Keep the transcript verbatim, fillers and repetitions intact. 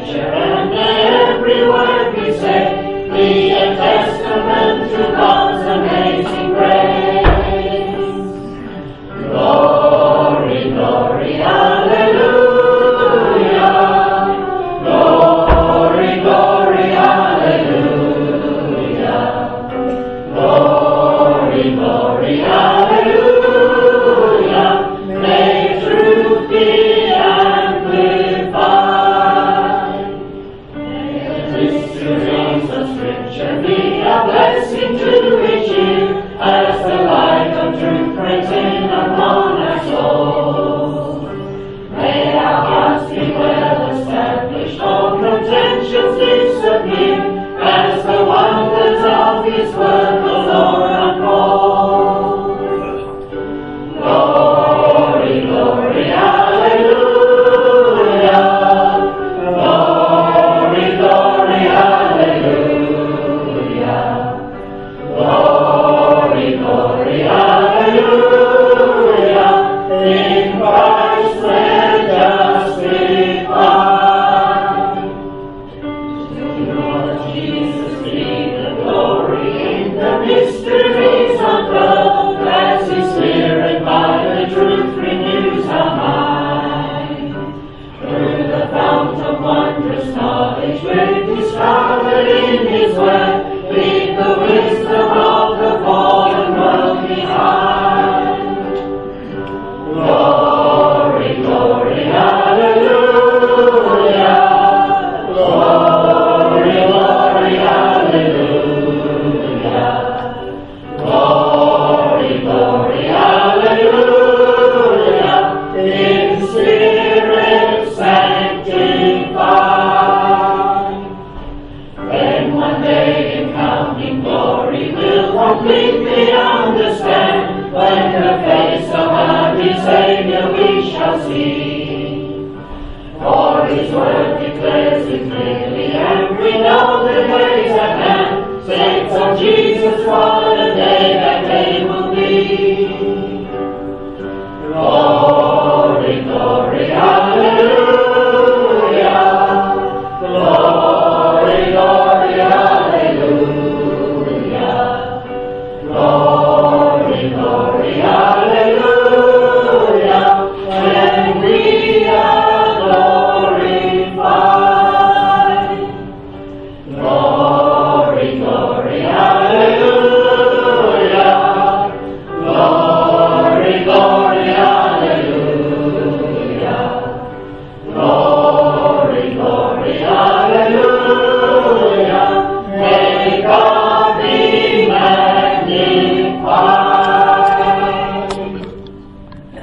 Scripture, and may every word we say be a testament to God's amazing grace. Glory, glory, hallelujah. Glory, glory, hallelujah. Glory, glory, hallelujah. May truth be amplified. May the mysteries of Scripture be a blessing to each ear, as the light of truth breaks in upon our souls. May our hearts be well established, all contentions disappear, as the wonders of His word the Lord unfolds. Glory, glory, hallelujah. Glory, glory, hallelujah. Glory, glory, hallelujah. In Christ we're justified. To Lord Jesus be the glory in the mysteries unfurled, as His Spirit by the truth renews our mind. Through the fount of wondrous knowledge we're discovered in His word, leave the wisdom of the fallen world behind. Glory, glory, hallelujah. Glory, glory, hallelujah. Glory, glory, hallelujah. In Spirit sanctified. Then one day in counting glory we'll completely understand, when the face of our dear Savior we shall see. For His word declares it clearly, and we know the days at hand. Saints of Jesus, what a day that day will be. Lord,